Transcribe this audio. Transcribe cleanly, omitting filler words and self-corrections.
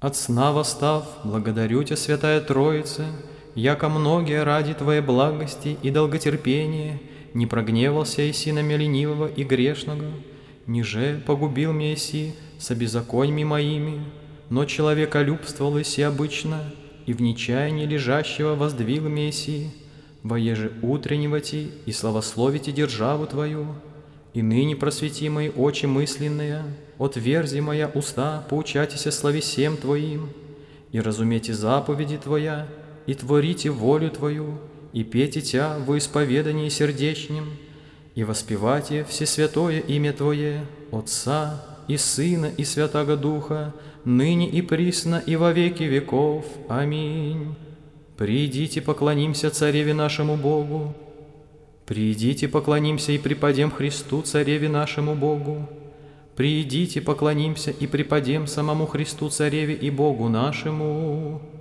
От сна восстав, благодарю Тебя, Святая Троица, яко многие ради Твоей благости и долготерпения не прогневался Иси на меня ленивого и грешного, ниже погубил меня Иси со беззакониями моими, но человеколюбствовал Иси обычно, и в нечаянии лежащего воздвиг меня Иси, воеже утреннивати и славословите державу Твою. И ныне просвети мои очи мысленные, отверзи моя уста, поучайтеся славе всем Твоим, и разумейте заповеди Твоя, и творите волю Твою, и пейте Тя во исповедании сердечнем, и воспевайте всесвятое имя Твое, Отца и Сына и Святаго Духа, ныне и присно и во веки веков. Аминь. Придите, поклонимся Цареве нашему Богу. Придите, поклонимся и преподем Христу, Цареве нашему Богу. Придите, поклонимся и преподем самому Христу, Цареве и Богу нашему.